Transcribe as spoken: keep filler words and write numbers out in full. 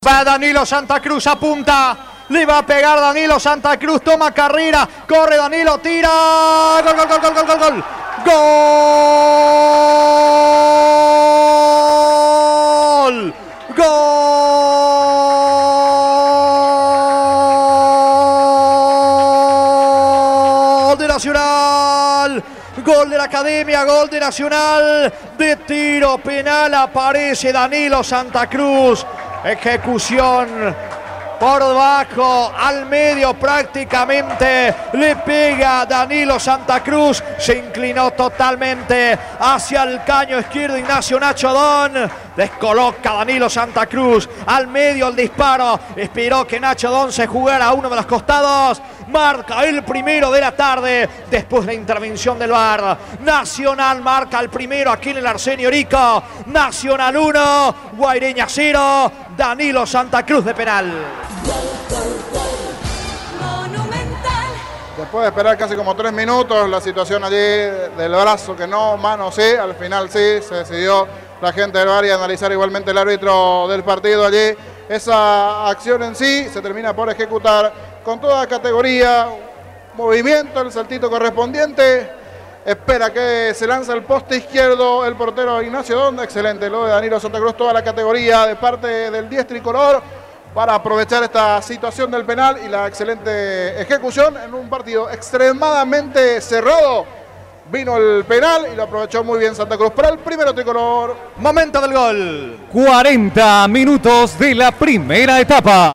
Va Danilo Santa Cruz, apunta, le va a pegar Danilo Santa Cruz, toma carrera, corre Danilo, tira, gol, gol, gol, gol, gol, gol, gol, gol, gol de Nacional. Gol de la Academia, gol de Nacional, de tiro penal aparece Danilo Santa Cruz, ejecución por debajo, al medio prácticamente, le pega Danilo Santa Cruz, se inclinó totalmente hacia el caño izquierdo Ignacio Nacho Don, descoloca Danilo Santa Cruz, al medio el disparo, esperó que Nacho Don se jugara a uno de los costados, marca el primero de la tarde, después de la intervención del V A R, Nacional marca el primero aquí en el Arsenio Rico, Nacional uno, Guaireña cero, Danilo Santa Cruz de penal. Después de esperar casi como tres minutos, la situación allí del brazo que no, mano sí, al final sí, se decidió la gente del V A R y analizar igualmente el árbitro del partido allí. Esa acción en sí se termina por ejecutar con toda categoría, movimiento, el saltito correspondiente. Espera que se lanza el poste izquierdo el portero Ignacio Donda. Excelente lo de Danilo Santa Cruz, toda la categoría de parte del diez tricolor para aprovechar esta situación del penal y la excelente ejecución en un partido extremadamente cerrado. Vino el penal y lo aprovechó muy bien Santa Cruz para el primero tricolor. Momento del gol. cuarenta minutos de la primera etapa.